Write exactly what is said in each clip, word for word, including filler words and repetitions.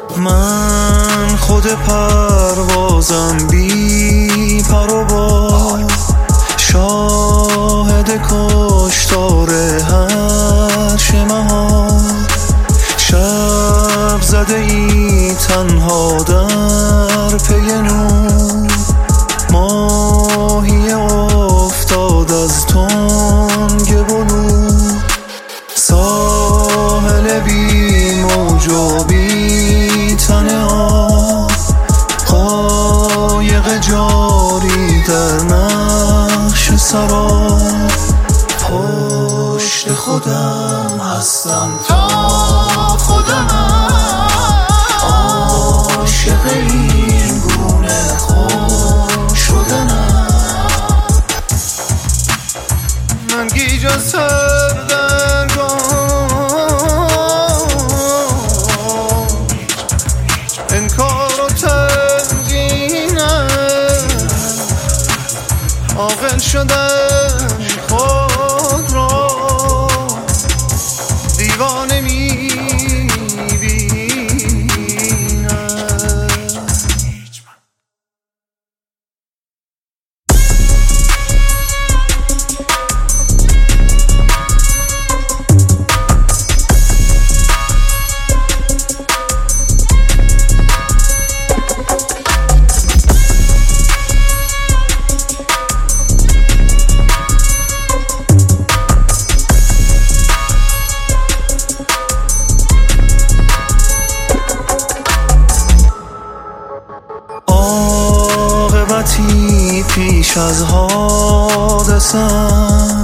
من خود پروازم بی پر و بال، شاهد کشتار هر شمهار. شب زده ای تنها در پی نور، ماهی افتاد از تنگ بلور. ساحل بی موج و بی تن آب، قایق جاری در نقش سراب. پشت خودم هستم تا خودمم، عاشق این گونه خون شدنم. من گیج و سردرگم، انکار و تنگینم، عاقل شدن خود را دیوانه میبینم. عاقبتی پیش از حادثم،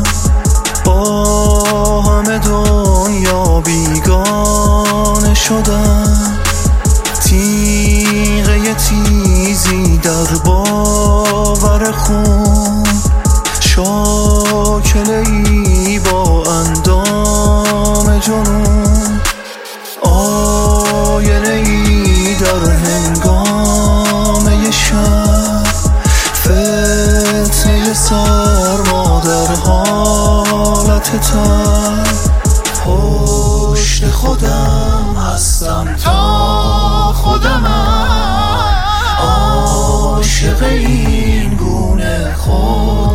با همه دنیا بیگانه شدم. تیغه تیزی در باور خون، شاکله ای با اندام جنون. آینه ای در هنگامه شب، فتنه سرما در حالت تب. پشت خودم هستم تا خودمم، عاشق این گونه خود